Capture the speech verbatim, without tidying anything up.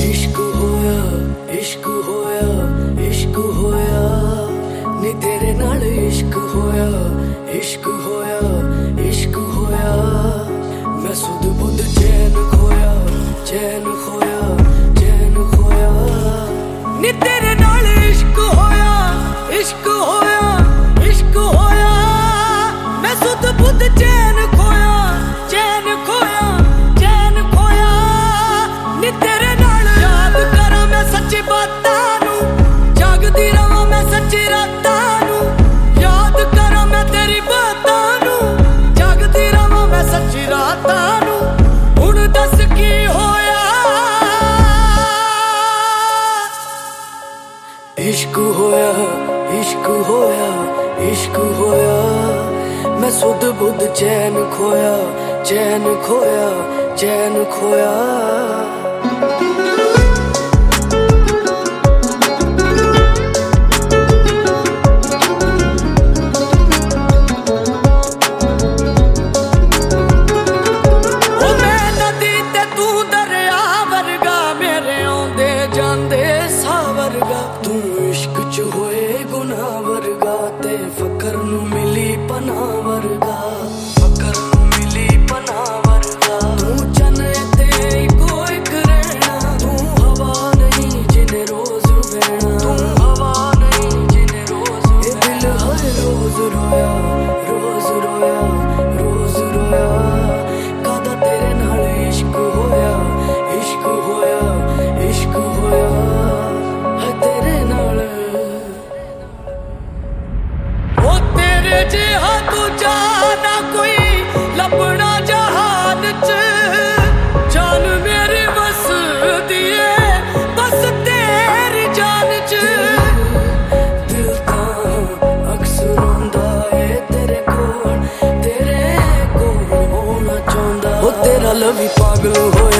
इश्क होया इश्क होया इश्क होया नी तेरे नाल इश्क होया इश्क होया इश्क होया मैं सुध बुध चैन खोया चैन खोया चैन खोया नी तेरे नाल इश्क होया इश्क होया इश्क होया मैं सुध बुध चैन खोया चैन खोया चैन खोया नी तेरे नाल याद करा मैं सच्ची बातां नू जागदी रहां मैं सच्ची रातां नू याद करा मैं तेरी बातां नू जागदी रहां मैं सच्ची रातां नू हुण दस की होया इश्क होया इश्क होया इश्क होया मैं सुध बुध चैन खोया चैन खोया चैन खोया तू इश्क च होए गुनाह वर्गा ते फकर नू मिली पनाह वर्गा फकर नू मिली पनाह वर्गा तू चन ते इको इक रहना तू हवा नहीं जिने रोज बहना तू हवा नहीं जिने रोज ये दिल हर रोज रोया रोज रोया रोज रोया कादा तेरे नाल इश्क होया इश्क होया इश्क होया जिहा दूजा ना कोई लभना जहान च जान मेरी बस दिए बस तेरी जान च दिल तां अक्सर रोंदा है तेरे कोल तेरे कोल होना चाहुंदा ओ तेरा लवी पागल होया